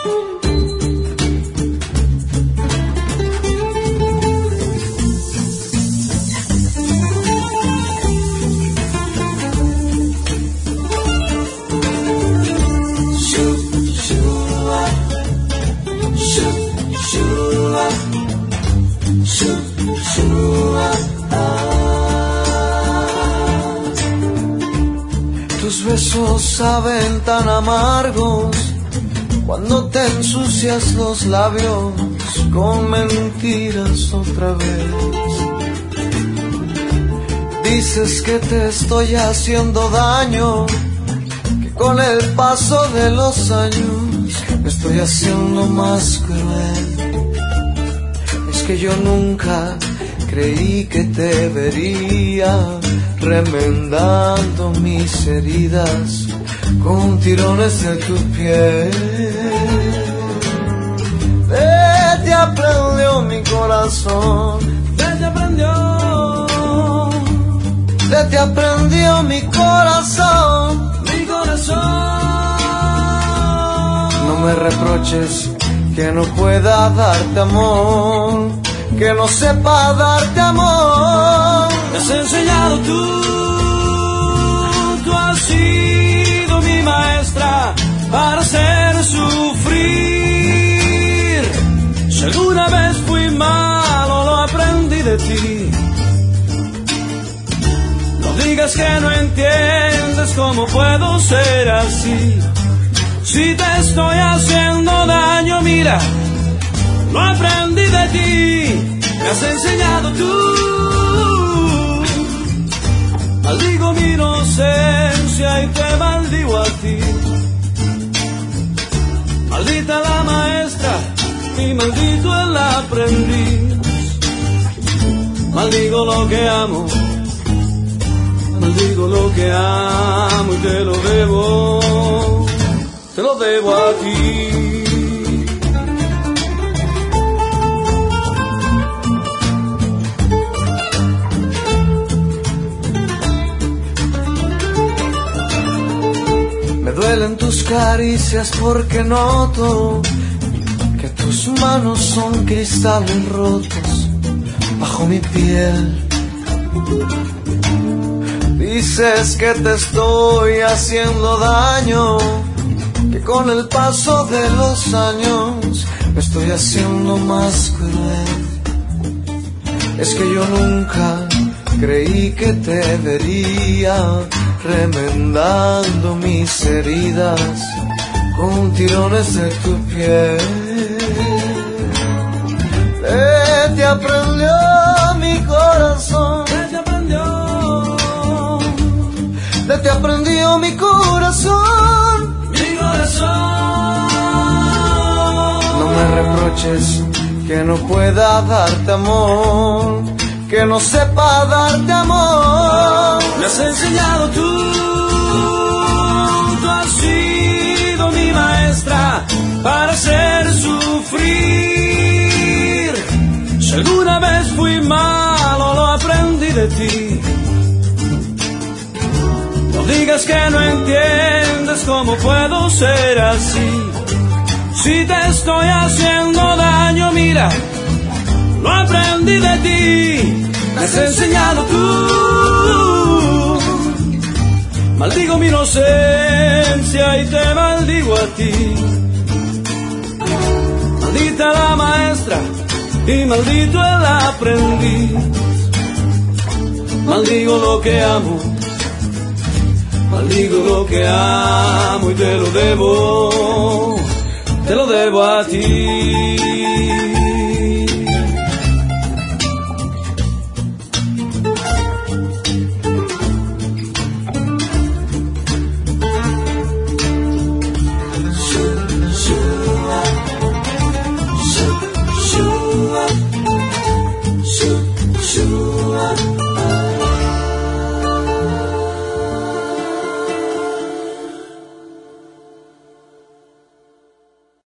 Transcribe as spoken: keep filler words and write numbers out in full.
Tus besos saben tan amargos cuando te ensucias los labios con mentiras otra vez. Dices que te estoy haciendo daño, que con el paso de los años me estoy haciendo más cruel. Es que yo nunca creí que te vería remendando mis heridas con tirones de tu piel. De te aprendió mi corazón, de te aprendió, de te aprendió mi corazón, mi corazón. No me reproches que no pueda darte amor, que no sepa darte amor. Me has enseñado tú, tú has sido mi maestra para hacer sufrir. Si alguna vez fui malo, lo aprendí de ti. No digas que no entiendes cómo puedo ser así. Si te estoy haciendo daño, mira, lo aprendí de ti. Me has enseñado tú. Maldigo mi inocencia y te maldigo a ti. Maldita la maestra y maldito el aprendiz. Maldigo lo que amo, maldigo lo que amo y te lo debo, te lo debo a ti. Me duelen tus caricias porque noto que tus manos son cristales rotos bajo mi piel. Dices que te estoy haciendo daño, que con el paso de los años me estoy haciendo más cruel. Es que yo nunca creí que te vería remendando mis heridas con tirones de tu piel. De te aprendió mi corazón, De te aprendió, de te aprendió mi corazón, mi corazón. No me reproches que no pueda darte amor, que no sepa darte amor. Me has enseñado tú, tú has sido mi maestra para hacer sufrir. Si alguna vez fui malo, lo aprendí de ti. No digas que no entiendes cómo puedo ser así. Si te estoy haciendo daño, mira, lo aprendí de ti. Me has enseñado tú. Maldigo mi inocencia y te maldigo a ti. Maldita la maestra y maldito el aprendiz. Maldigo lo que amo, maldigo lo que amo y te lo debo, te lo debo a ti.